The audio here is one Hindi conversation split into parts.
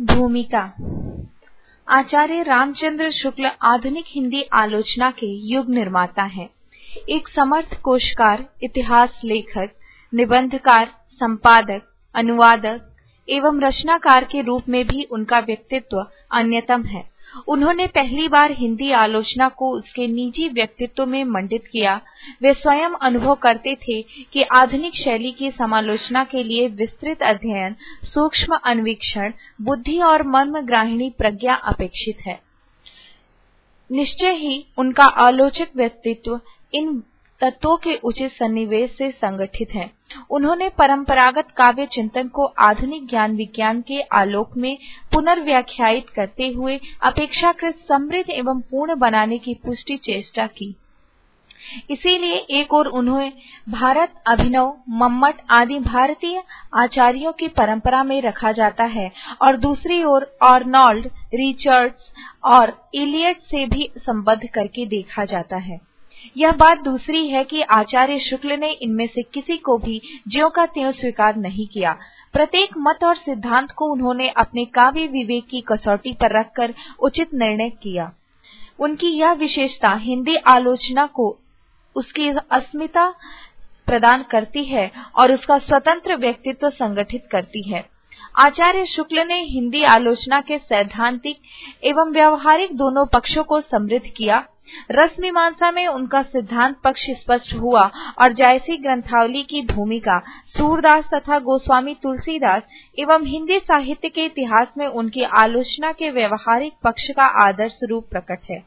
भूमिका। आचार्य रामचंद्र शुक्ल आधुनिक हिंदी आलोचना के युग निर्माता हैं। एक समर्थ कोशकार, इतिहास लेखक, निबंधकार, संपादक, अनुवादक एवं रचनाकार के रूप में भी उनका व्यक्तित्व अन्यतम है। उन्होंने पहली बार हिंदी आलोचना को उसके निजी व्यक्तित्व में मंडित किया। वे स्वयं अनुभव करते थे कि आधुनिक शैली की समालोचना के लिए विस्तृत अध्ययन, सूक्ष्म अन्वीक्षण, बुद्धि और मर्मग्राहिणी प्रज्ञा अपेक्षित है। निश्चय ही उनका आलोचक व्यक्तित्व इन तत्वों के उचित सन्निवेश से संगठित है। उन्होंने परंपरागत काव्य चिंतन को आधुनिक ज्ञान विज्ञान के आलोक में पुनर्व्याख्यायित करते हुए अपेक्षाकृत समृद्ध एवं पूर्ण बनाने की पुष्टि चेष्टा की। इसीलिए एक ओर उन्हें भारत, अभिनव, मम्मट आदि भारतीय आचार्यों की परंपरा में रखा जाता है और दूसरी ओर आर्नोल्ड, रिचर्ड्स और इलियट से भी संबद्ध करके देखा जाता है। यह बात दूसरी है कि आचार्य शुक्ल ने इनमें से किसी को भी ज्यों का त्यों स्वीकार नहीं किया। प्रत्येक मत और सिद्धांत को उन्होंने अपने काव्य विवेक की कसौटी पर रखकर उचित निर्णय किया। उनकी यह विशेषता हिंदी आलोचना को उसकी अस्मिता प्रदान करती है और उसका स्वतंत्र व्यक्तित्व संगठित करती है। आचार्य शुक्ल ने हिंदी आलोचना के सैद्धांतिक एवं व्यावहारिक दोनों पक्षों को समृद्ध किया। रस मीमांसा में उनका सिद्धांत पक्ष स्पष्ट हुआ और जायसी ग्रंथावली की भूमिका, सूरदास तथा गोस्वामी तुलसीदास एवं हिंदी साहित्य के इतिहास में उनकी आलोचना के व्यावहारिक पक्ष का आदर्श रूप प्रकट है।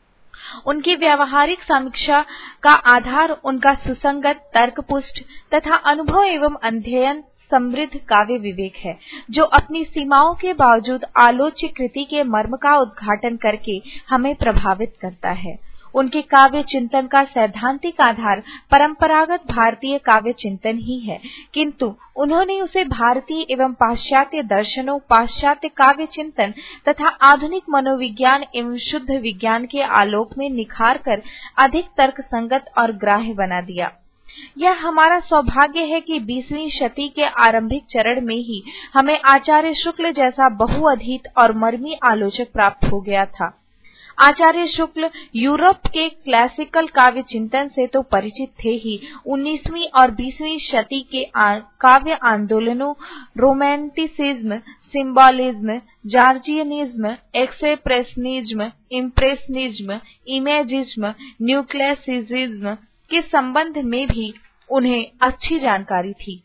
उनकी व्यावहारिक समीक्षा का आधार उनका सुसंगत, तर्कपुष्ट तथा अनुभव एवं अध्ययन समृद्ध काव्य विवेक है, जो अपनी सीमाओं के बावजूद आलोच्य कृति के मर्म का उद्घाटन करके हमें प्रभावित करता है। उनके काव्य चिंतन का सैद्धांतिक आधार परंपरागत भारतीय काव्य चिंतन ही है, किंतु उन्होंने उसे भारतीय एवं पाश्चात्य दर्शनों, पाश्चात्य काव्य चिंतन तथा आधुनिक मनोविज्ञान एवं शुद्ध विज्ञान के आलोक में निखार कर अधिक तर्कसंगत और ग्राह्य बना दिया। यह हमारा सौभाग्य है कि 20वीं शती के आरंभिक चरण में ही हमें आचार्य शुक्ल जैसा बहुअधीत और मर्मी आलोचक प्राप्त हो गया था। आचार्य शुक्ल यूरोप के क्लासिकल काव्य चिंतन से तो परिचित थे ही, 19वीं और 20वीं शती के काव्य आंदोलनों, romanticism, symbolism, Georgianism, expressionism, impressionism, imagism, neoclassicism के संबंध में भी उन्हें अच्छी जानकारी थी।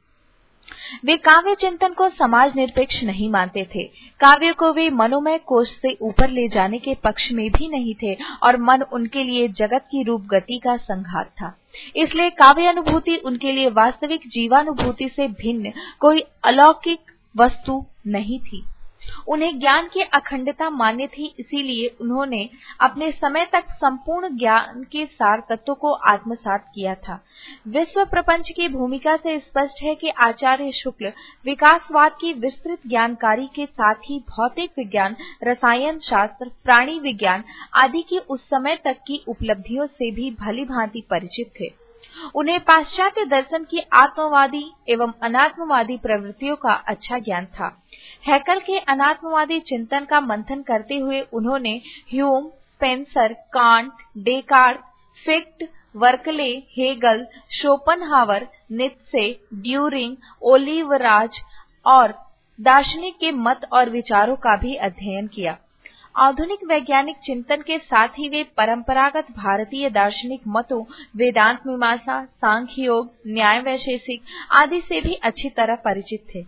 वे काव्य चिंतन को समाज निरपेक्ष नहीं मानते थे। काव्य को वे मनोमय कोश से ऊपर ले जाने के पक्ष में भी नहीं थे और मन उनके लिए जगत की रूप गति का संघात था। इसलिए काव्य अनुभूति उनके लिए वास्तविक जीवानुभूति से भिन्न कोई अलौकिक वस्तु नहीं थी। उन्हें ज्ञान की अखंडता मान्य थी, इसीलिए उन्होंने अपने समय तक संपूर्ण ज्ञान के सार तत्व को आत्मसात किया था। विश्व प्रपंच की भूमिका से स्पष्ट है कि आचार्य शुक्ल विकासवाद की विस्तृत ज्ञानकारी के साथ ही भौतिक विज्ञान, रसायन शास्त्र, प्राणी विज्ञान आदि की उस समय तक की उपलब्धियों से भी भली भांति परिचित थे। उन्हें पाश्चात्य दर्शन की आत्मवादी एवं अनात्मवादी प्रवृत्तियों का अच्छा ज्ञान था। हैकल के अनात्मवादी चिंतन का मंथन करते हुए उन्होंने Hume, Spencer, Kant, Descartes, Fichte, Berkeley, Hegel, Schopenhauer, Nietzsche, Duhring, ओलिवराज और दार्शनिक के मत और विचारों का भी अध्ययन किया। आधुनिक वैज्ञानिक चिंतन के साथ ही वे परंपरागत भारतीय दार्शनिक मतों, वेदांत मीमांसा, सांख्य योग, न्याय वैशेषिक आदि से भी अच्छी तरह परिचित थे।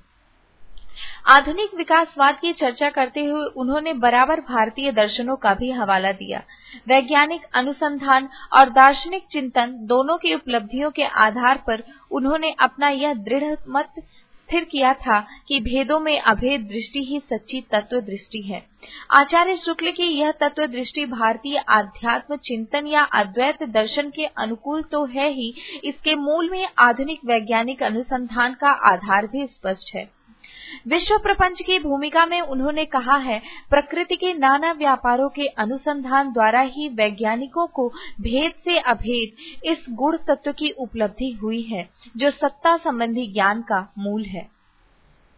आधुनिक विकासवाद की चर्चा करते हुए उन्होंने बराबर भारतीय दर्शनों का भी हवाला दिया। वैज्ञानिक अनुसंधान और दार्शनिक चिंतन दोनों की उपलब्धियों के आधार पर उन्होंने अपना यह दृढ़ मत स्थिर किया था कि भेदों में अभेद दृष्टि ही सच्ची तत्व दृष्टि है। आचार्य शुक्ल की यह तत्व दृष्टि भारतीय आध्यात्म चिंतन या अद्वैत दर्शन के अनुकूल तो है ही, इसके मूल में आधुनिक वैज्ञानिक अनुसंधान का आधार भी स्पष्ट है। विश्व प्रपंच की भूमिका में उन्होंने कहा है, प्रकृति के नाना व्यापारों के अनुसंधान द्वारा ही वैज्ञानिकों को भेद से अभेद इस गुण तत्व की उपलब्धि हुई है, जो सत्ता संबंधी ज्ञान का मूल है।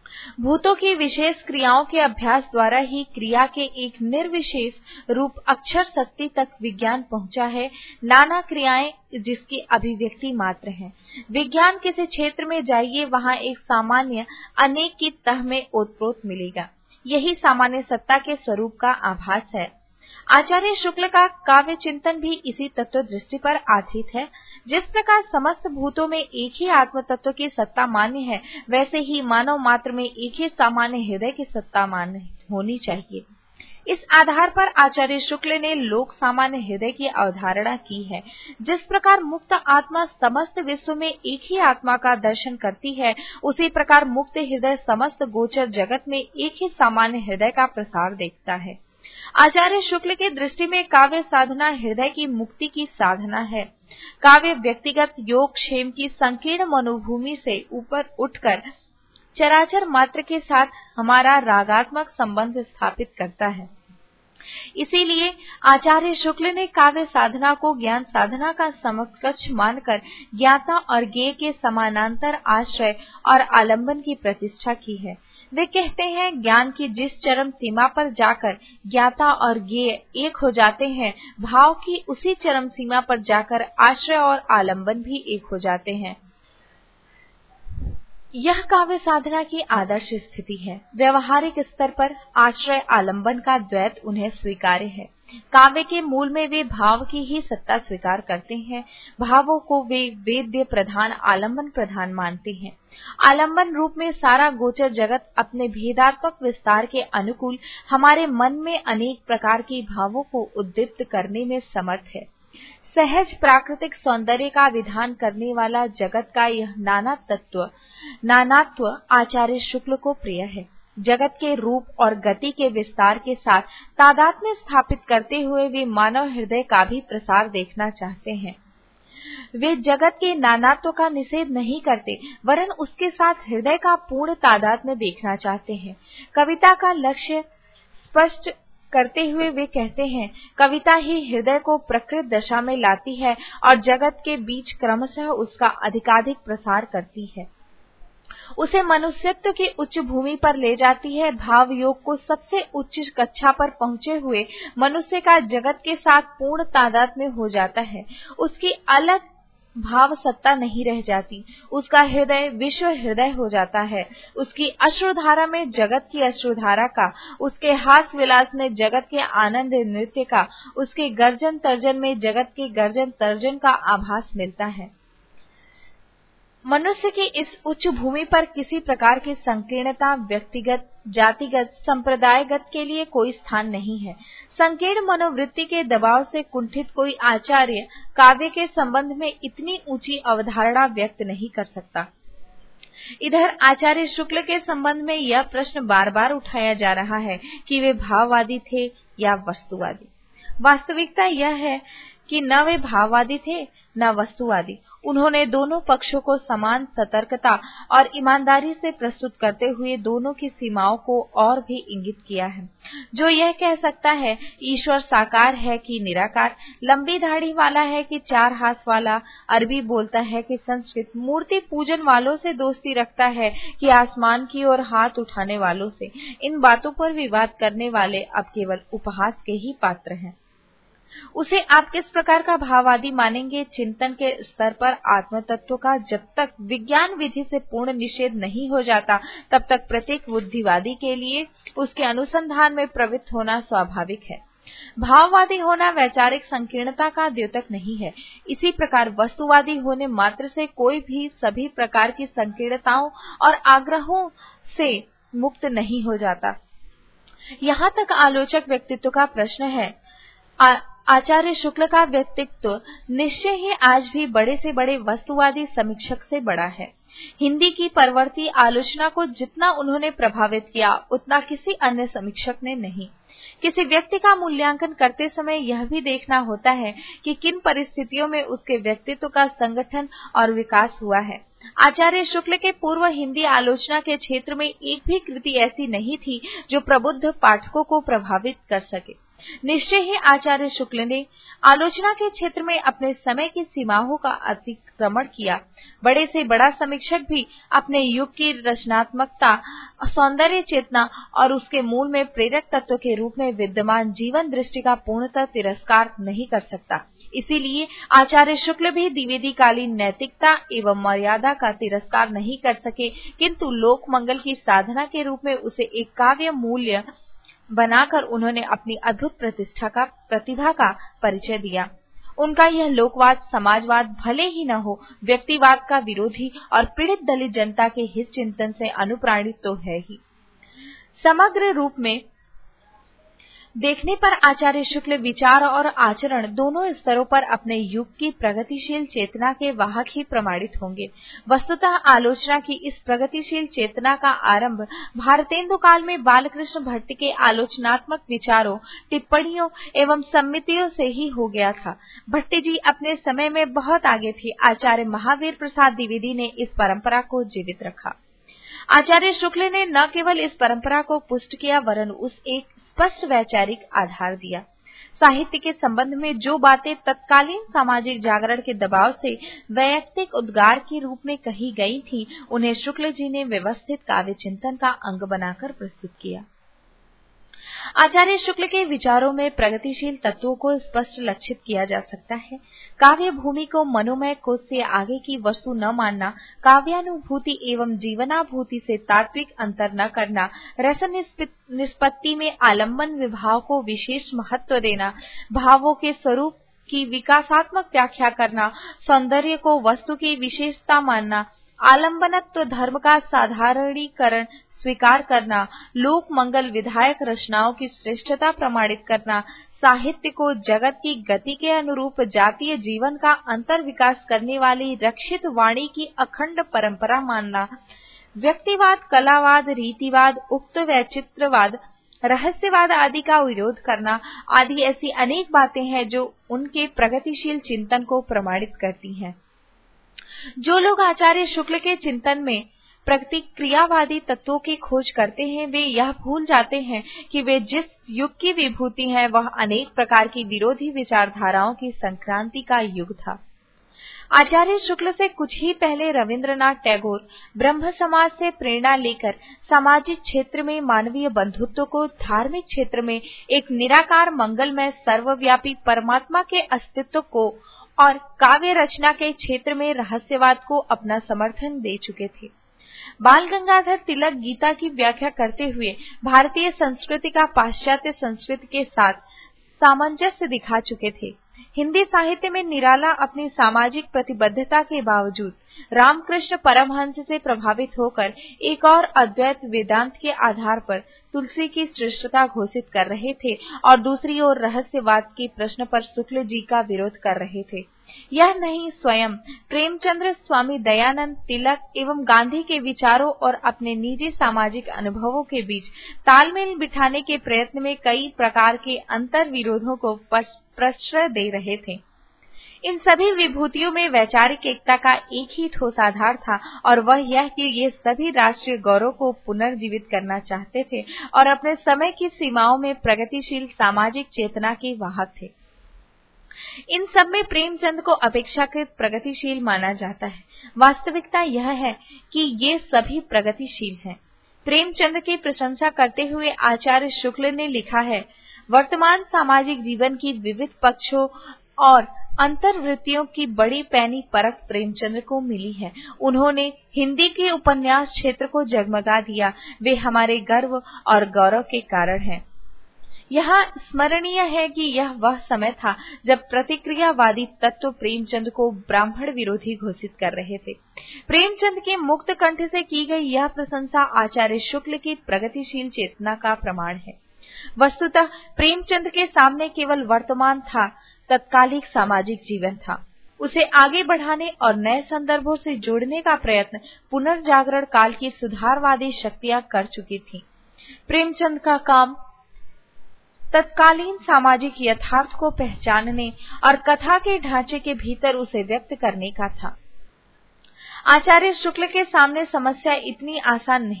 भूतों की विशेष क्रियाओं के अभ्यास द्वारा ही क्रिया के एक निर्विशेष रूप अक्षर शक्ति तक विज्ञान पहुंचा है। नाना क्रियाएं जिसकी अभिव्यक्ति मात्र है। विज्ञान किसी क्षेत्र में जाइए, वहां एक सामान्य अनेक की तह में ओतप्रोत मिलेगा। यही सामान्य सत्ता के स्वरूप का आभास है। आचार्य शुक्ल का काव्य चिंतन भी इसी तत्व दृष्टि पर आधारित है। जिस प्रकार समस्त भूतों में एक ही आत्म तत्व की सत्ता मान्य है, वैसे ही मानव मात्र में एक ही सामान्य हृदय की सत्ता मान्य होनी चाहिए। इस आधार पर आचार्य शुक्ल ने लोक सामान्य हृदय की अवधारणा की है। जिस प्रकार मुक्त आत्मा समस्त विश्व में एक ही आत्मा का दर्शन करती है, उसी प्रकार मुक्त हृदय समस्त गोचर जगत में एक ही सामान्य हृदय का प्रसार देखता है। आचार्य शुक्ल की दृष्टि में काव्य साधना हृदय की मुक्ति की साधना है। काव्य व्यक्तिगत योग क्षेम की संकीर्ण मनोभूमि से ऊपर उठकर चराचर मात्र के साथ हमारा रागात्मक संबंध स्थापित करता है। इसीलिए आचार्य शुक्ल ने काव्य साधना को ज्ञान साधना का समकक्ष मानकर ज्ञाता और ज्ञेय के समानांतर आश्रय और आलंबन की प्रतिष्ठा की है। वे कहते हैं, ज्ञान की जिस चरम सीमा पर जाकर ज्ञाता और ज्ञेय एक हो जाते हैं, भाव की उसी चरम सीमा पर जाकर आश्रय और आलंबन भी एक हो जाते हैं। यह काव्य साधना की आदर्श स्थिति है। व्यवहारिक स्तर पर आश्रय आलंबन का द्वैत उन्हें स्वीकार्य है। काव्य के मूल में वे भाव की ही सत्ता स्वीकार करते हैं। भावों को वे वेद्य प्रधान आलंबन प्रधान मानते हैं। आलंबन रूप में सारा गोचर जगत अपने भेदात्मक विस्तार के अनुकूल हमारे मन में अनेक प्रकार की भावों को उद्दीप्त करने में समर्थ है। सहज प्राकृतिक सौंदर्य का विधान करने वाला जगत का यह नानात्व आचार्य शुक्ल को प्रिय है। जगत के रूप और गति के विस्तार के साथ तादात्म्य स्थापित करते हुए वे मानव हृदय का भी प्रसार देखना चाहते हैं। वे जगत के नानात्व का निषेध नहीं करते, वरन उसके साथ हृदय का पूर्ण तादात्म्य देखना चाहते हैं। कविता का लक्ष्य स्पष्ट करते हुए वे कहते हैं, कविता ही हृदय को प्रकृत दशा में लाती है और जगत के बीच क्रमशः उसका अधिकाधिक प्रसार करती है, उसे मनुष्यत्व की उच्च भूमि पर ले जाती है। भाव योग को सबसे उच्च कक्षा पर पहुंचे हुए मनुष्य का जगत के साथ पूर्ण तादात्म्य हो जाता है। उसकी अलग भाव सत्ता नहीं रह जाती। उसका हृदय विश्व हृदय हो जाता है। उसकी अश्रुधारा में जगत की अश्रुधारा का, उसके हास विलास में जगत के आनंद नृत्य का, उसके गर्जन तर्जन में जगत के गर्जन तर्जन का आभास मिलता है। मनुष्य की इस उच्च भूमि पर किसी प्रकार की संकीर्णता व्यक्तिगत, जातिगत, संप्रदायगत के लिए कोई स्थान नहीं है। संकीर्ण मनोवृत्ति के दबाव से कुंठित कोई आचार्य काव्य के संबंध में इतनी ऊंची अवधारणा व्यक्त नहीं कर सकता। इधर आचार्य शुक्ल के संबंध में यह प्रश्न बार बार उठाया जा रहा है कि वे भाववादी थे या वस्तुवादी। वास्तविकता यह है कि न वे भाववादी थे न वस्तुवादी। उन्होंने दोनों पक्षों को समान सतर्कता और ईमानदारी से प्रस्तुत करते हुए दोनों की सीमाओं को और भी इंगित किया है। जो यह कह सकता है ईश्वर साकार है कि निराकार, लंबी दाढ़ी वाला है कि चार हाथ वाला, अरबी बोलता है कि संस्कृत, मूर्ति पूजन वालों से दोस्ती रखता है कि आसमान की ओर हाथ उठाने वालों से, इन बातों पर विवाद करने वाले अब केवल उपहास के ही पात्र हैं। उसे आप किस प्रकार का भाववादी मानेंगे? चिंतन के स्तर पर आत्म तत्व का जब तक विज्ञान विधि से पूर्ण निषेध नहीं हो जाता, तब तक प्रत्येक बुद्धिवादी के लिए उसके अनुसंधान में प्रवृत्त होना स्वाभाविक है। भाववादी होना वैचारिक संकीर्णता का द्योतक नहीं है। इसी प्रकार वस्तुवादी होने मात्र से कोई भी सभी प्रकार की संकीर्णताओं और आग्रहों से मुक्त नहीं हो जाता। यहाँ तक आलोचक व्यक्तित्व का प्रश्न है। आचार्य शुक्ल का व्यक्तित्व निश्चय ही आज भी बड़े से बड़े वस्तुवादी समीक्षक से बड़ा है। हिंदी की परवर्ती आलोचना को जितना उन्होंने प्रभावित किया, उतना किसी अन्य समीक्षक ने नहीं। किसी व्यक्ति का मूल्यांकन करते समय यह भी देखना होता है कि किन परिस्थितियों में उसके व्यक्तित्व का संगठन और विकास हुआ है। आचार्य शुक्ल के पूर्व हिंदी आलोचना के क्षेत्र में एक भी कृति ऐसी नहीं थी जो प्रबुद्ध पाठकों को प्रभावित कर सके। निश्चय ही आचार्य शुक्ल ने आलोचना के क्षेत्र में अपने समय की सीमाओं का अतिक्रमण किया। बड़े से बड़ा समीक्षक भी अपने युग की रचनात्मकता, सौंदर्य चेतना और उसके मूल में प्रेरक तत्व के रूप में विद्यमान जीवन दृष्टि का पूर्णतः तिरस्कार नहीं कर सकता। इसीलिए आचार्य शुक्ल भी द्विवेदीकालीन नैतिकता एवं मर्यादा का तिरस्कार नहीं कर सके, किंतु लोक मंगल की साधना के रूप में उसे एक काव्य मूल्य बनाकर उन्होंने अपनी अद्भुत प्रतिभा का परिचय दिया। उनका यह लोकवाद समाजवाद भले ही न हो, व्यक्तिवाद का विरोधी और पीड़ित दलित जनता के हित चिंतन से अनुप्राणित तो है ही। समग्र रूप में देखने पर आचार्य शुक्ल विचार और आचरण दोनों स्तरों पर अपने युग की प्रगतिशील चेतना के वाहक ही प्रमाणित होंगे। वस्तुतः आलोचना की इस प्रगतिशील चेतना का आरंभ भारतेंदु काल में बालकृष्ण भट्ट के आलोचनात्मक विचारों, टिप्पणियों एवं सम्मितियों से ही हो गया था। भट्ट जी अपने समय में बहुत आगे थे। आचार्य महावीर प्रसाद द्विवेदी ने इस परंपरा को जीवित रखा। आचार्य शुक्ल ने न केवल इस परंपरा को पुष्ट किया, वरन उस एक स्पष्ट वैचारिक आधार दिया। साहित्य के संबंध में जो बातें तत्कालीन सामाजिक जागरण के दबाव से वैयक्तिक उद्गार के रूप में कही गई थी, उन्हें शुक्ल जी ने व्यवस्थित काव्य चिंतन का अंग बनाकर प्रस्तुत किया। आचार्य शुक्ल के विचारों में प्रगतिशील तत्वों को स्पष्ट लक्षित किया जा सकता है। काव्य भूमि को मनोमय कोश से आगे की वस्तु न मानना, काव्यानुभूति एवं जीवनाभूति से तात्विक अंतर न करना, रस निष्पत्ति में आलंबन विभाव को विशेष महत्व देना, भावों के स्वरूप की विकासात्मक व्याख्या करना, सौंदर्य को वस्तु की विशेषता मानना, आलंबनत्व धर्म का साधारणीकरण स्वीकार करना, लोक मंगल विधायक रचनाओं की श्रेष्ठता प्रमाणित करना, साहित्य को जगत की गति के अनुरूप जातीय जीवन का अंतर विकास करने वाली रक्षित वाणी की अखंड परंपरा मानना, व्यक्तिवाद, कलावाद, रीतिवाद, उक्त वैचित्रवाद, रहस्यवाद आदि का विरोध करना आदि ऐसी अनेक बातें हैं जो उनके प्रगतिशील चिंतन को प्रमाणित करती हैं। जो लोग आचार्य शुक्ल के चिंतन में प्रतिक्रियावादी तत्वों की खोज करते हैं, वे यह भूल जाते हैं कि वे जिस युग की विभूति हैं, वह अनेक प्रकार की विरोधी विचारधाराओं की संक्रांति का युग था। आचार्य शुक्ल से कुछ ही पहले रविंद्रनाथ टैगोर ब्रह्म समाज से प्रेरणा लेकर सामाजिक क्षेत्र में मानवीय बंधुत्व को, धार्मिक क्षेत्र में एक निराकार मंगलमय सर्वव्यापी परमात्मा के अस्तित्व को और काव्य रचना के क्षेत्र में रहस्यवाद को अपना समर्थन दे चुके थे। बाल गंगाधर तिलक गीता की व्याख्या करते हुए भारतीय संस्कृति का पाश्चात्य संस्कृति के साथ सामंजस्य दिखा चुके थे। हिंदी साहित्य में निराला अपनी सामाजिक प्रतिबद्धता के बावजूद रामकृष्ण परमहंस से प्रभावित होकर एक और अद्वैत वेदांत के आधार पर तुलसी की श्रेष्ठता घोषित कर रहे थे और दूसरी ओर रहस्यवाद के प्रश्न पर शुक्ल जी का विरोध कर रहे थे। यह नहीं, स्वयं प्रेमचंद्र, स्वामी दयानंद, तिलक एवं गांधी के विचारों और अपने निजी सामाजिक अनुभवों के बीच तालमेल बिठाने के प्रयत्न में कई प्रकार के अंतर विरोधों को प्रश्रय दे रहे थे। इन सभी विभूतियों में वैचारिक एकता का एक ही ठोस आधार था और वह यह कि ये सभी राष्ट्रीय गौरव को पुनर्जीवित करना चाहते थे और अपने समय की सीमाओं में प्रगतिशील सामाजिक चेतना के वाहक थे। इन सब में प्रेमचंद को अपेक्षाकृत प्रगतिशील माना जाता है। वास्तविकता यह है कि ये सभी प्रगतिशील हैं। प्रेमचंद की प्रशंसा करते हुए आचार्य शुक्ल ने लिखा है, वर्तमान सामाजिक जीवन की विविध पक्षों और अंतर्वृत्तियों की बड़ी पैनी परख प्रेमचंद को मिली है। उन्होंने हिंदी के उपन्यास क्षेत्र को जगमगा दिया। वे हमारे गर्व और गौरव के कारण हैं। यहाँ स्मरणीय है कि यह वह समय था जब प्रतिक्रियावादी तत्व प्रेमचंद को ब्राह्मण विरोधी घोषित कर रहे थे। प्रेमचंद के मुक्त कंठ से की गई यह प्रशंसा आचार्य शुक्ल की प्रगतिशील चेतना का प्रमाण है। वस्तुतः प्रेमचंद के सामने केवल वर्तमान था, तत्कालिक सामाजिक जीवन था। उसे आगे बढ़ाने और नए संदर्भों से जोड़ने का प्रयत्न पुनर्जागरण काल की सुधारवादी शक्तियां कर चुकी थीं। प्रेमचंद का काम तत्कालीन सामाजिक यथार्थ को पहचानने और कथा के ढांचे के भीतर उसे व्यक्त करने का था। आचार्य शुक्ल के सामने समस्या इतनी आसान नहीं थी। उन्हें सहस्त्र वर्षों दर्शन की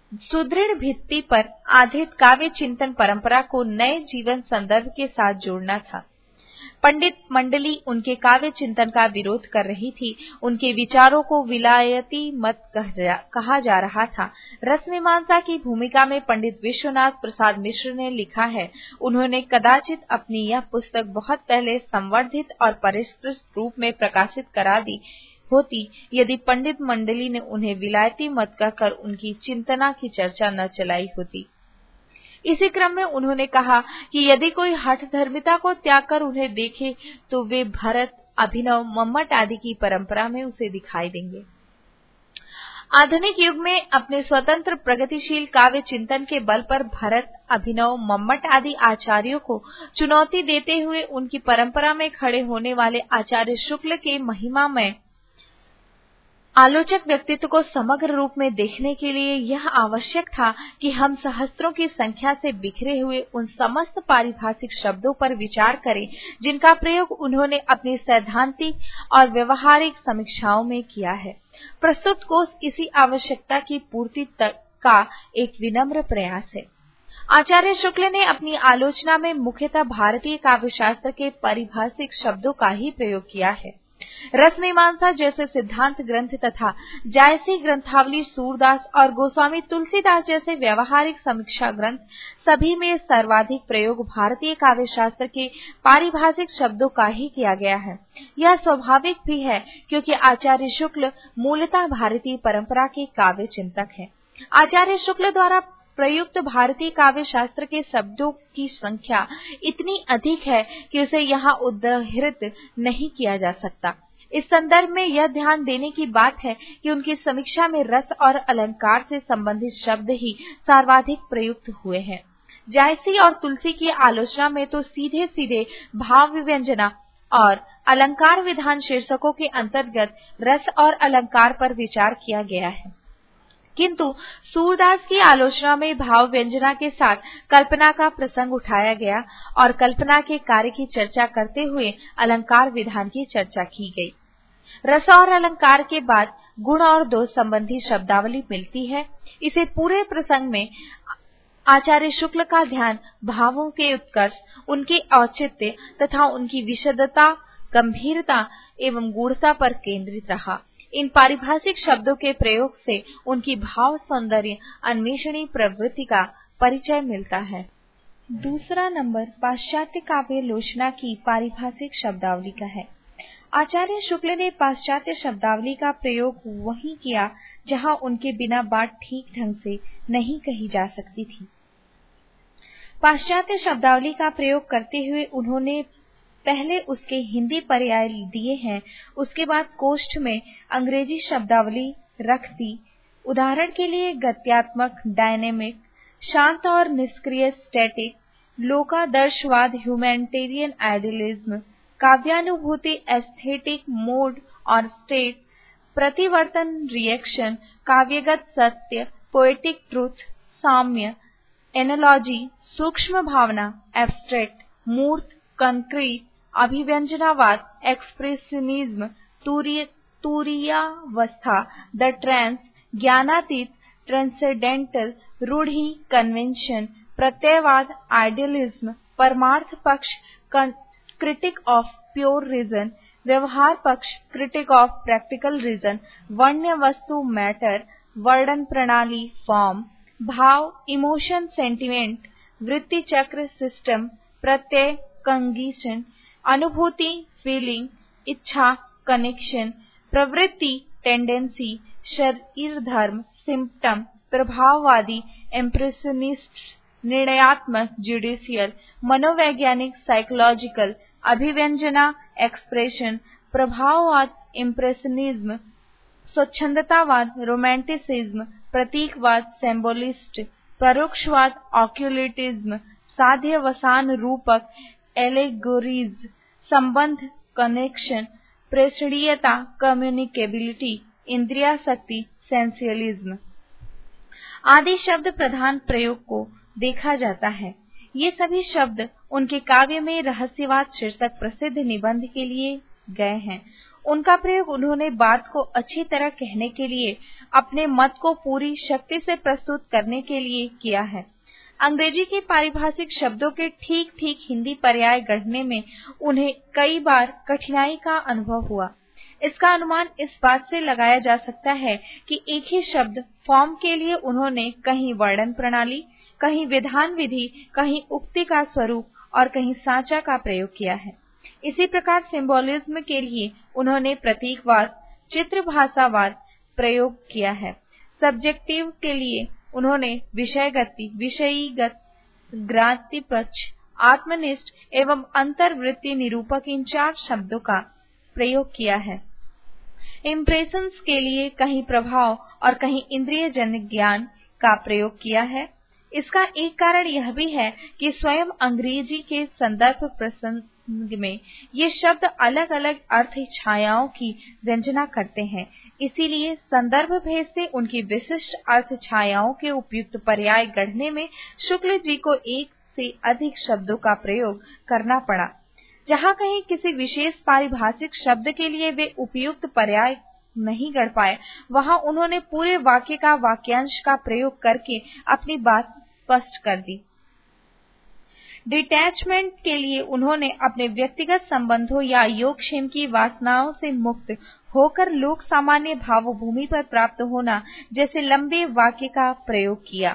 सुदृढ़ भित्ति पर आधारित काव्य चिंतन परंपरा को नए जीवन संदर्भ के साथ जोड़ना था। पंडित मंडली उनके काव्य चिंतन का विरोध कर रही थी। उनके विचारों को विलायती मत कहा जा रहा था। रसमीमांसा की भूमिका में पंडित विश्वनाथ प्रसाद मिश्र ने लिखा है, उन्होंने कदाचित अपनी यह पुस्तक बहुत पहले संवर्धित और परिष्कृत रूप में प्रकाशित करा दी होती यदि पंडित मंडली ने उन्हें विलायती मत कहकर उनकी चिंतना की चर्चा न चलाई होती। इसी क्रम में उन्होंने कहा कि यदि कोई हठ धर्मिता को त्याग कर उन्हें देखे तो वे भरत, अभिनव, मम्मट आदि की परंपरा में उसे दिखाई देंगे। आधुनिक युग में अपने स्वतंत्र प्रगतिशील काव्य चिंतन के बल पर भरत, अभिनव, मम्मट आदि आचार्यों को चुनौती देते हुए उनकी परंपरा में खड़े होने वाले आचार्य शुक्ल के महिमामय आलोचक व्यक्तित्व को समग्र रूप में देखने के लिए यह आवश्यक था कि हम सहस्त्रों की संख्या से बिखरे हुए उन समस्त पारिभाषिक शब्दों पर विचार करें जिनका प्रयोग उन्होंने अपनी सैद्धांतिक और व्यवहारिक समीक्षाओं में किया है। प्रस्तुत कोश इसी आवश्यकता की पूर्ति तक का एक विनम्र प्रयास है। आचार्य शुक्ल ने अपनी आलोचना में मुख्यतः भारतीय काव्यशास्त्र के पारिभाषिक शब्दों का ही प्रयोग किया है। रसमीमांसा जैसे सिद्धांत ग्रंथ तथा जायसी ग्रंथावली, सूरदास और गोस्वामी तुलसीदास जैसे व्यवहारिक समीक्षा ग्रंथ सभी में सर्वाधिक प्रयोग भारतीय काव्यशास्त्र के पारिभाषिक शब्दों का ही किया गया है। यह स्वाभाविक भी है क्योंकि आचार्य शुक्ल मूलतः भारतीय परंपरा के काव्य चिंतक हैं। आचार्य शुक्ल द्वारा प्रयुक्त भारतीय काव्य शास्त्र के शब्दों की संख्या इतनी अधिक है कि उसे यहाँ उद्धृत नहीं किया जा सकता। इस संदर्भ में यह ध्यान देने की बात है कि उनकी समीक्षा में रस और अलंकार से संबंधित शब्द ही सर्वाधिक प्रयुक्त हुए हैं। जायसी और तुलसी की आलोचना में तो सीधे सीधे भाव विव्यंजना और अलंकार विधान शीर्षकों के अंतर्गत रस और अलंकार पर विचार किया गया है, किंतु सूरदास की आलोचना में भाव व्यंजना के साथ कल्पना का प्रसंग उठाया गया और कल्पना के कार्य की चर्चा करते हुए अलंकार विधान की चर्चा की गई। रस और अलंकार के बाद गुण और दोष संबंधी शब्दावली मिलती है। इसे पूरे प्रसंग में आचार्य शुक्ल का ध्यान भावों के उत्कर्ष, उनके औचित्य तथा उनकी विशदता, गंभीरता एवं गूढ़ता पर केंद्रित रहा। इन पारिभाषिक शब्दों के प्रयोग से उनकी भाव सौंदर्य अन्वेषणी प्रवृत्ति का परिचय मिलता है। दूसरा नंबर पाश्चात्य काव्यालोचना की पारिभाषिक शब्दावली का है। आचार्य शुक्ल ने पाश्चात्य शब्दावली का प्रयोग वहीं किया जहां उनके बिना बात ठीक ढंग से नहीं कही जा सकती थी। पाश्चात्य शब्दावली का प्रयोग करते हुए उन्होंने पहले उसके हिंदी पर्याय दिए हैं, उसके बाद कोष्ठ में अंग्रेजी शब्दावली रख दी। उदाहरण के लिए गत्यात्मक, डायनेमिक, शांत और निष्क्रिय, स्टैटिक, लोकादर्शवाद, ह्यूमैनिटेरियन आइडियलिज्म, काव्यानुभूति, एस्थेटिक, मोड और स्टेट, प्रतिवर्तन, रिएक्शन, काव्यगत सत्य, पोएटिक ट्रूथ, साम्य, एनालॉजी, सूक्ष्म भावना, एब्स्ट्रैक्ट, मूर्त, कंक्रीट, अभिव्यंजनावाद, एक्सप्रेशनिज्म, तुरीयावस्था, द ट्रांस, ज्ञानातीत, ट्रांसेंडेंटल, रूढ़ि, कन्वेंशन, प्रत्ययवाद, आइडियलिज्म, परमार्थ पक्ष, क्रिटिक ऑफ प्योर रीजन, व्यवहार पक्ष, क्रिटिक ऑफ प्रैक्टिकल रीजन, वर्ण्य वस्तु, मैटर, वर्णन प्रणाली, फॉर्म, भाव, इमोशन, सेंटिमेंट, वृत्ति चक्र, सिस्टम, प्रत्यय, कंगीशन, अनुभूति, फीलिंग, इच्छा, कनेक्शन, प्रवृत्ति, टेंडेंसी, शरीर धर्म, सिम्पटम, प्रभाववादी, इम्प्रेशनिस्ट, निर्णयात्मक, जुडिशियल, मनोवैज्ञानिक, साइकोलॉजिकल, अभिव्यंजना, एक्सप्रेशन, प्रभाववाद, इम्प्रेशनिज्म, स्वच्छंदतावाद, रोमांटिसिज्म, प्रतीकवाद, सिंबोलिस्ट, परोक्षवाद, ऑक्युलिटिज्म, साध्यवसान रूपक, एलेगोरीज, संबंध, कनेक्शन, प्रेषणीयता, कम्युनिकेबिलिटी, इंद्रियासक्ति, सेंसियलिज्म आदि शब्द प्रधान प्रयोग को देखा जाता है। ये सभी शब्द उनके काव्य में रहस्यवाद शीर्षक प्रसिद्ध निबंध के लिए गए हैं। उनका प्रयोग उन्होंने बात को अच्छी तरह कहने के लिए, अपने मत को पूरी शक्ति से प्रस्तुत करने के लिए किया है। अंग्रेजी के पारिभाषिक शब्दों के ठीक ठीक हिंदी पर्याय गढ़ने में उन्हें कई बार कठिनाई का अनुभव हुआ। इसका अनुमान इस बात से लगाया जा सकता है कि एक ही शब्द फॉर्म के लिए उन्होंने कहीं वर्णन प्रणाली, कहीं विधान विधि, कहीं उक्ति का स्वरूप और कहीं साचा का प्रयोग किया है। इसी प्रकार सिंबोलिज्म के लिए उन्होंने प्रतीकवाद, चित्रभाषावाद प्रयोग किया है। सब्जेक्टिव के लिए उन्होंने विषयगति, विषयीगत, ग्रांतिपक्ष, आत्मनिष्ठ एवं अंतर्वृत्ति निरूपक इन 4 शब्दों का प्रयोग किया है। इम्प्रेशंस के लिए कहीं प्रभाव और कहीं इंद्रियजन्य ज्ञान का प्रयोग किया है। इसका एक कारण यह भी है कि स्वयं अंग्रेजी के संदर्भ प्रसंग में ये शब्द अलग अलग अर्थ छायाओं की व्यंजना करते हैं। इसीलिए संदर्भ भेद से उनकी विशिष्ट अर्थ छायाओं के उपयुक्त पर्याय गढ़ने में शुक्ल जी को एक से अधिक शब्दों का प्रयोग करना पड़ा। जहाँ कहीं किसी विशेष पारिभाषिक शब्द के लिए वे उपयुक्त पर्याय नहीं गढ़ पाए, वहाँ उन्होंने पूरे वाक्य का वाक्यांश का प्रयोग करके अपनी बात स्पष्ट कर दी। डिटैचमेंट के लिए उन्होंने अपने व्यक्तिगत संबंधों या योगक्षेम की वासनाओं से मुक्त होकर लोक सामान्य भावभूमि पर प्राप्त होना जैसे लंबे वाक्य का प्रयोग किया।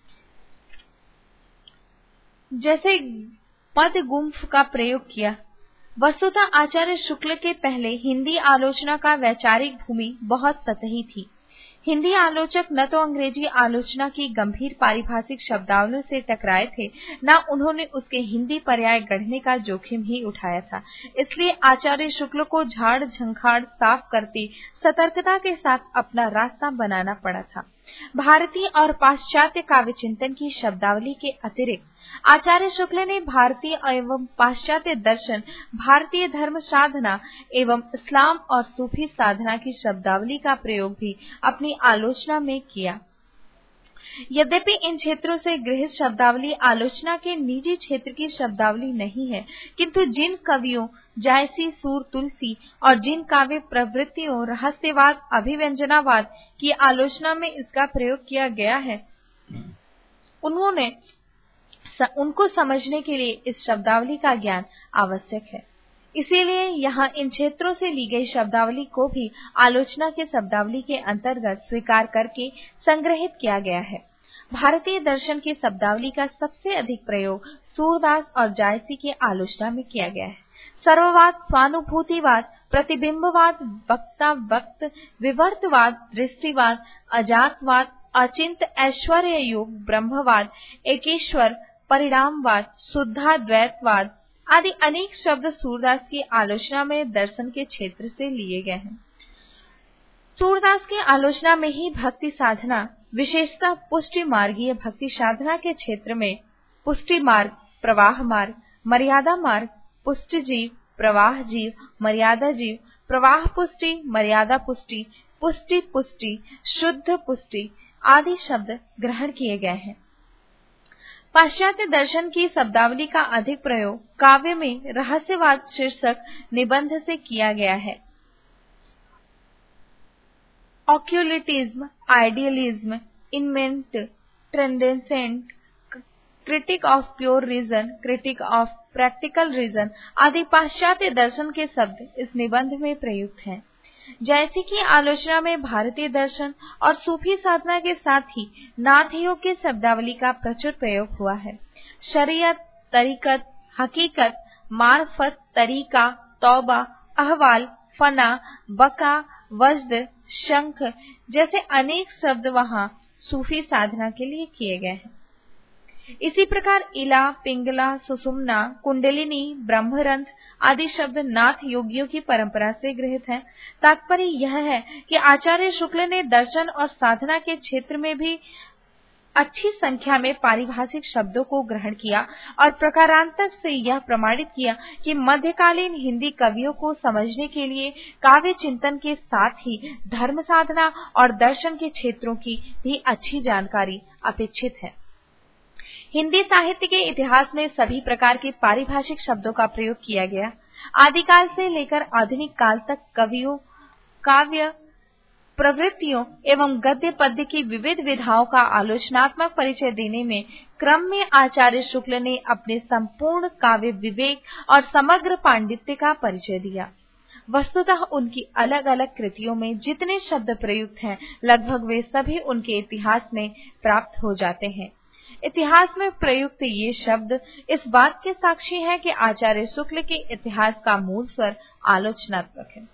जैसे पद गुम्फ का प्रयोग किया। वस्तुतः आचार्य शुक्ल के पहले हिंदी आलोचना का वैचारिक भूमि बहुत सतही थी। हिंदी आलोचक न तो अंग्रेजी आलोचना की गंभीर पारिभाषिक शब्दावली से टकराए थे, न उन्होंने उसके हिंदी पर्याय गढ़ने का जोखिम ही उठाया था। इसलिए आचार्य शुक्ल को झाड़ झंखाड़ साफ करते सतर्कता के साथ अपना रास्ता बनाना पड़ा था। भारतीय और पाश्चात्य काव्य चिंतन की शब्दावली के अतिरिक्त आचार्य शुक्ल ने भारतीय एवं पाश्चात्य दर्शन, भारतीय धर्म साधना एवं इस्लाम और सूफी साधना की शब्दावली का प्रयोग भी अपनी आलोचना में किया। यद्यपि इन क्षेत्रों से गृहीत शब्दावली आलोचना के निजी क्षेत्र की शब्दावली नहीं है, किंतु जिन कवियों जायसी, सूर, तुलसी और जिन काव्य प्रवृत्तियों रहस्यवाद, अभिव्यंजनावाद की आलोचना में इसका प्रयोग किया गया है, उनको समझने के लिए इस शब्दावली का ज्ञान आवश्यक है। इसीलिए यहाँ इन क्षेत्रों से ली गई शब्दावली को भी आलोचना के शब्दावली के अंतर्गत स्वीकार करके संग्रहित किया गया है। भारतीय दर्शन की शब्दावली का सबसे अधिक प्रयोग सूरदास और जायसी की आलोचना में किया गया है। सर्ववाद, स्वानुभूतिवाद, प्रतिबिंबवाद, वक्ता वक्त, विवर्तवाद, दृष्टिवाद, अजातवाद, अचिंत ऐश्वर्य योग, ब्रह्मवाद, एकेश्वर, परिणामवाद, शुद्धाद्वैतवाद आदि अनेक शब्द सूरदास की आलोचना में दर्शन के क्षेत्र से लिए गए हैं। सूरदास की आलोचना में ही भक्ति साधना, विशेषतः पुष्टि मार्गीय भक्ति साधना के क्षेत्र में पुष्टि मार्ग, प्रवाह मार्ग, मर्यादा मार्ग, पुष्टि जीव, प्रवाह जीव, मर्यादा जीव, प्रवाह पुष्टि, मर्यादा पुष्टि, पुष्टि पुष्टि, शुद्ध पुष्टि आदि शब्द ग्रहण किए गए हैं। पाश्चात्य दर्शन की शब्दावली का अधिक प्रयोग काव्य में रहस्यवाद शीर्षक निबंध से किया गया है। Occultism, idealism, immanent, transcendent, critique of pure reason, critique of practical reason आदि पाश्चात्य दर्शन के शब्द इस निबंध में प्रयुक्त हैं। जैसे कि आलोचना में भारतीय दर्शन और सूफी साधना के साथ ही नाथ योग की शब्दावली का प्रचुर प्रयोग हुआ है। शरीयत, तरीकत, हकीकत, मार्फत, तरीका, तौबा, अहवाल, फना, बका, वज्द, शंख जैसे अनेक शब्द वहां सूफी साधना के लिए किए गए हैं। इसी प्रकार इला, पिंगला, सुषुम्ना, कुंडलिनी, ब्रह्मरंध्र आदि शब्द नाथ योगियों की परंपरा से गृहीत हैं। तात्पर्य यह है कि आचार्य शुक्ल ने दर्शन और साधना के क्षेत्र में भी अच्छी संख्या में पारिभाषिक शब्दों को ग्रहण किया और प्रकारांतर से यह प्रमाणित किया कि मध्यकालीन हिंदी कवियों को समझने के लिए काव्य चिंतन के साथ ही धर्म साधना और दर्शन के क्षेत्रों की भी अच्छी जानकारी अपेक्षित है। हिंदी साहित्य के इतिहास में सभी प्रकार के पारिभाषिक शब्दों का प्रयोग किया गया। आदिकाल से लेकर आधुनिक काल तक कवियों, काव्य प्रवृत्तियों एवं गद्य पद्य की विविध विधाओं का आलोचनात्मक परिचय देने में क्रम में आचार्य शुक्ल ने अपने संपूर्ण काव्य विवेक और समग्र पांडित्य का परिचय दिया। वस्तुतः उनकी अलग अलग कृतियों में जितने शब्द प्रयुक्त हैं, लगभग वे सभी उनके इतिहास में प्राप्त हो जाते हैं। इतिहास में प्रयुक्त ये शब्द इस बात के साक्षी हैं कि आचार्य शुक्ल के इतिहास का मूल स्वर आलोचनात्मक है।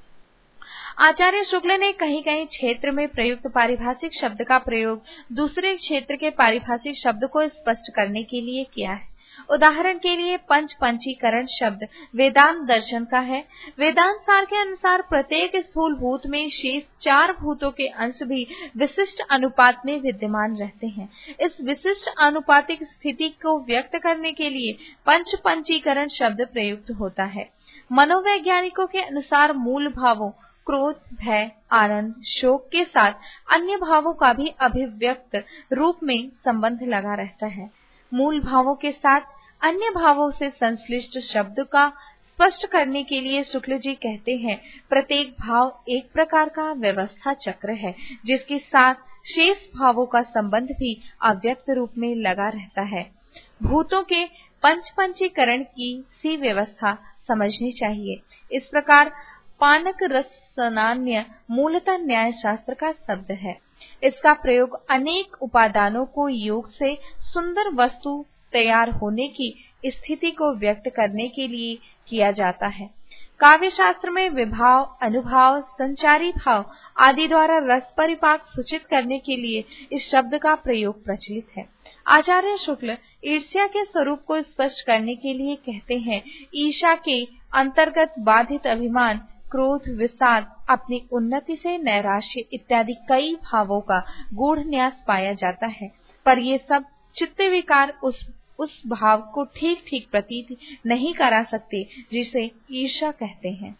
आचार्य शुक्ल ने कहीं कहीं क्षेत्र में प्रयुक्त पारिभाषिक शब्द का प्रयोग दूसरे क्षेत्र के पारिभाषिक शब्द को स्पष्ट करने के लिए किया है। उदाहरण के लिए पंचीकरण शब्द वेदांत दर्शन का है। वेदांत सार के अनुसार प्रत्येक स्थूल भूत में शेष 4 भूतों के अंश भी विशिष्ट अनुपात में विद्यमान रहते हैं। इस विशिष्ट अनुपातिक स्थिति को व्यक्त करने के लिए पंचीकरण शब्द प्रयुक्त होता है। मनोवैज्ञानिकों के अनुसार मूल भावों क्रोध, भय, आनंद, शोक के साथ अन्य भावों का भी अभिव्यक्त रूप में संबंध लगा रहता है। मूल भावों के साथ अन्य भावों से संश्लिष्ट शब्द का स्पष्ट करने के लिए शुक्ल जी कहते हैं, प्रत्येक भाव एक प्रकार का व्यवस्था चक्र है, जिसके साथ शेष भावों का संबंध भी अव्यक्त रूप में लगा रहता है। भूतों के पंचीकरण की सी व्यवस्था समझनी चाहिए। इस प्रकार पानक रसनान्य मूलतः न्याय शास्त्र का शब्द है। इसका प्रयोग अनेक उपादानों को योग से सुंदर वस्तु तैयार होने की स्थिति को व्यक्त करने के लिए किया जाता है। काव्य शास्त्र में विभाव, अनुभाव, संचारी भाव आदि द्वारा रस परिपाक सूचित करने के लिए इस शब्द का प्रयोग प्रचलित है। आचार्य शुक्ल ईर्ष्या के स्वरूप को स्पष्ट करने के लिए कहते हैं, ईर्ष्या के अंतर्गत बाधित अभिमान, क्रोध, विषाद, अपनी उन्नति से नैराश्य इत्यादि कई भावों का गूढ़ न्यास पाया जाता है, पर ये सब चित्त विकार उस भाव को ठीक ठीक प्रतीत नहीं करा सकते जिसे ईर्ष्या कहते हैं।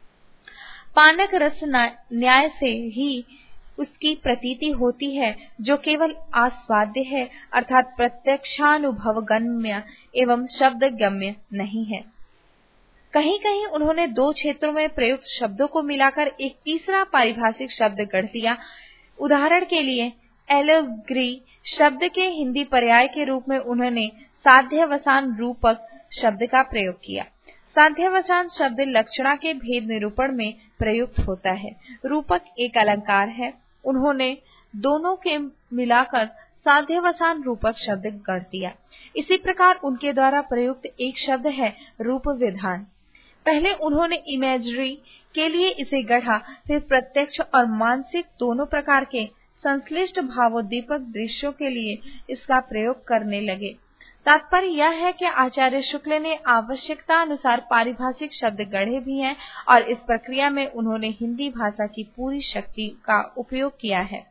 पानक रस न्याय से ही उसकी प्रतीति होती है, जो केवल आस्वाद्य है, अर्थात प्रत्यक्षानुभव गम्य एवं शब्द गम्य नहीं है। कहीं कहीं उन्होंने 2 क्षेत्रों में प्रयुक्त शब्दों को मिलाकर एक तीसरा पारिभाषिक शब्द गढ़ दिया। उदाहरण के लिए एलेग्री शब्द के हिंदी पर्याय के रूप में उन्होंने साध्यवसान रूपक शब्द का प्रयोग किया। साध्यवसान शब्द लक्षणा के भेद निरूपण में प्रयुक्त होता है। रूपक एक अलंकार है। उन्होंने दोनों के मिलाकर साध्यवसान रूपक शब्द गढ़ दिया। इसी प्रकार उनके द्वारा प्रयुक्त एक शब्द है रूप विधान। पहले उन्होंने इमेजरी के लिए इसे गढ़ा, फिर प्रत्यक्ष और मानसिक दोनों प्रकार के संश्लिष्ट भावोद्दीपक दृश्यों के लिए इसका प्रयोग करने लगे। तात्पर्य यह है कि आचार्य शुक्ल ने आवश्यकता अनुसार पारिभाषिक शब्द गढ़े भी हैं और इस प्रक्रिया में उन्होंने हिंदी भाषा की पूरी शक्ति का उपयोग किया है।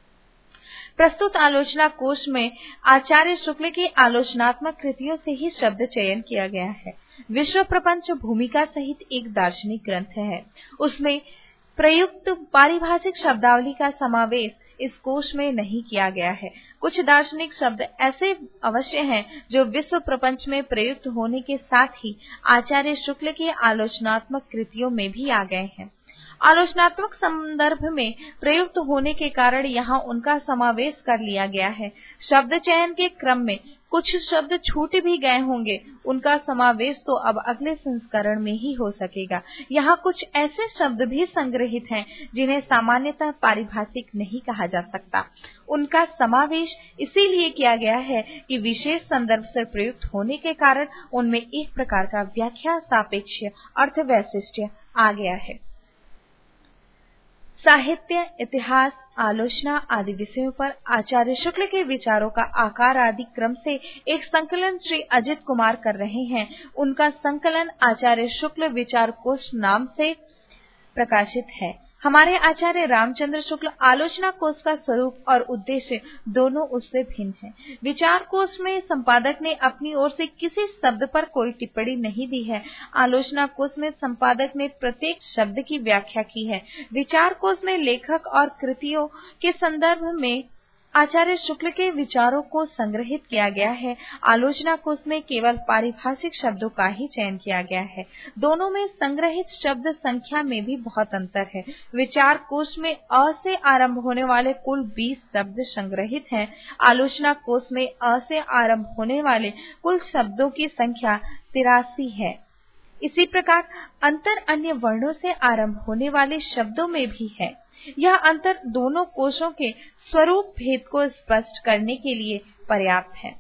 प्रस्तुत आलोचना कोश में आचार्य शुक्ल की आलोचनात्मक कृतियों से ही शब्द चयन किया गया है। विश्व प्रपंच भूमिका सहित एक दार्शनिक ग्रंथ है। उसमें प्रयुक्त पारिभाषिक शब्दावली का समावेश इस कोश में नहीं किया गया है। कुछ दार्शनिक शब्द ऐसे अवश्य हैं जो विश्व प्रपंच में प्रयुक्त होने के साथ ही आचार्य शुक्ल की आलोचनात्मक कृतियों में भी आ गए हैं। आलोचनात्मक संदर्भ में प्रयुक्त होने के कारण यहाँ उनका समावेश कर लिया गया है। शब्द चयन के क्रम में कुछ शब्द छूट भी गए होंगे, उनका समावेश तो अब अगले संस्करण में ही हो सकेगा। यहाँ कुछ ऐसे शब्द भी संग्रहित हैं जिन्हें सामान्यतः पारिभाषिक नहीं कहा जा सकता। उनका समावेश इसीलिए किया गया है कि विशेष संदर्भ से प्रयुक्त होने के कारण उनमें एक प्रकार का व्याख्या सापेक्ष अर्थ वैशिष्ट्य आ गया है। साहित्य, इतिहास, आलोचना आदि विषयों पर आचार्य शुक्ल के विचारों का आकार आदि क्रम से एक संकलन श्री अजित कुमार कर रहे हैं। उनका संकलन आचार्य शुक्ल विचार कोश नाम से प्रकाशित है। हमारे आचार्य रामचंद्र शुक्ल आलोचना कोश का स्वरूप और उद्देश्य दोनों उससे भिन्न है। विचार कोश में संपादक ने अपनी ओर से किसी शब्द पर कोई टिप्पणी नहीं दी है। आलोचना कोश में संपादक ने प्रत्येक शब्द की व्याख्या की है। विचार कोश में लेखक और कृतियों के संदर्भ में आचार्य शुक्ल के विचारों को संग्रहित किया गया है। आलोचना कोश में केवल पारिभाषिक शब्दों का ही चयन किया गया है। दोनों में संग्रहित शब्द संख्या में भी बहुत अंतर है। विचार कोश में अ से आरंभ होने वाले कुल 20 शब्द संग्रहित हैं। आलोचना कोश में अ से आरंभ होने वाले कुल शब्दों की संख्या 83 है। इसी प्रकार अंतर अन्य वर्णों से आरंभ होने वाले शब्दों में भी है। यह अंतर दोनों कोशों के स्वरूप भेद को स्पष्ट करने के लिए पर्याप्त है।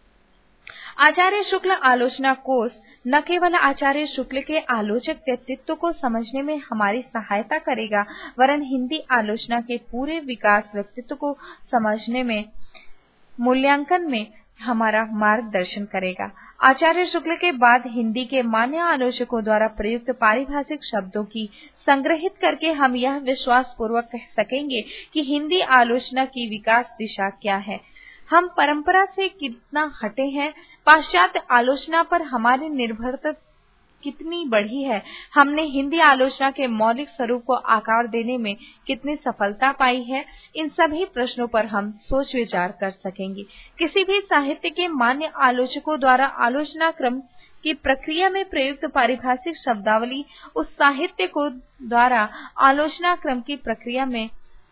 आचार्य शुक्ल आलोचना कोश न केवल आचार्य शुक्ल के आलोचक व्यक्तित्व को समझने में हमारी सहायता करेगा, वरन हिंदी आलोचना के पूरे विकास व्यक्तित्व को समझने में मूल्यांकन में हमारा मार्गदर्शन करेगा। आचार्य शुक्ल के बाद हिंदी के मान्य आलोचकों द्वारा प्रयुक्त पारिभाषिक शब्दों की संग्रहित करके हम यह विश्वास पूर्वक कह सकेंगे कि हिंदी आलोचना की विकास दिशा क्या है। हम परंपरा से कितना हटे हैं, पाश्चात्य आलोचना पर हमारी निर्भरता कितनी बढ़ी है, हमने हिंदी आलोचना के मौलिक स्वरूप को आकार देने में कितनी सफलता पाई है, इन सभी प्रश्नों पर हम सोच विचार कर सकेंगे। किसी भी साहित्य के मान्य आलोचकों द्वारा आलोचना क्रम की प्रक्रिया में प्रयुक्त पारिभाषिक शब्दावली उस साहित्य को द्वारा आलोचना क्रम की प्रक्रिया में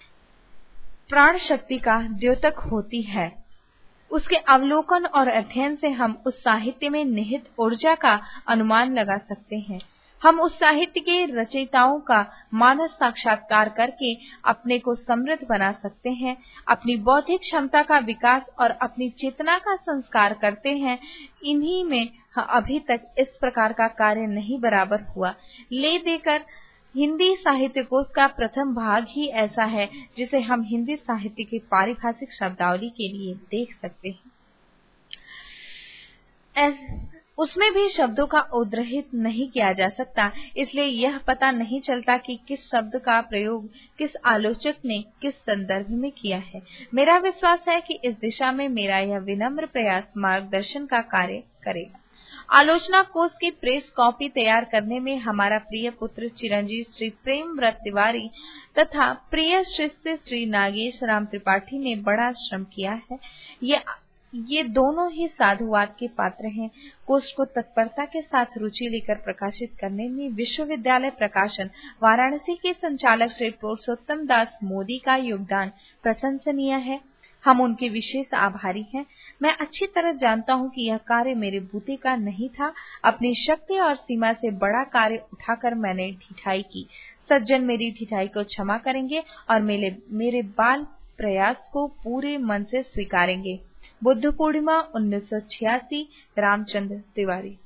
प्राण शक्ति का द्योतक होती है। उसके अवलोकन और अध्ययन से हम उस साहित्य में निहित ऊर्जा का अनुमान लगा सकते हैं। हम उस साहित्य के रचयिताओं का मानस साक्षात्कार करके अपने को समृद्ध बना सकते हैं, अपनी बौद्धिक क्षमता का विकास और अपनी चेतना का संस्कार करते हैं। इन्हीं में अभी तक इस प्रकार का कार्य नहीं बराबर हुआ। ले देकर हिंदी साहित्य कोश का प्रथम भाग ही ऐसा है जिसे हम हिंदी साहित्य की पारिभाषिक शब्दावली के लिए देख सकते हैं। उसमें भी शब्दों का उद्धृत नहीं किया जा सकता, इसलिए यह पता नहीं चलता कि किस शब्द का प्रयोग किस आलोचक ने किस संदर्भ में किया है। मेरा विश्वास है कि इस दिशा में मेरा यह विनम्र प्रयास मार्गदर्शन का कार्य करेगा। आलोचना कोश की प्रेस कॉपी तैयार करने में हमारा प्रिय पुत्र चिरंजीव श्री प्रेमव्रत तिवारी तथा प्रिय शिष्य श्री नागेश राम त्रिपाठी ने बड़ा श्रम किया है। ये दोनों ही साधुवाद के पात्र हैं। कोश को तत्परता के साथ रुचि लेकर प्रकाशित करने में विश्वविद्यालय प्रकाशन वाराणसी के संचालक श्री पुरुषोत्तम दास मोदी का योगदान प्रशंसनीय है। हम उनके विशेष आभारी हैं। मैं अच्छी तरह जानता हूं कि यह कार्य मेरे बूते का नहीं था। अपनी शक्ति और सीमा से बड़ा कार्य उठाकर मैंने ढिठाई की। सज्जन मेरी ढिठाई को क्षमा करेंगे और मेरे बाल प्रयास को पूरे मन से स्वीकारेंगे। बुद्ध पूर्णिमा 1986, रामचंद्र तिवारी।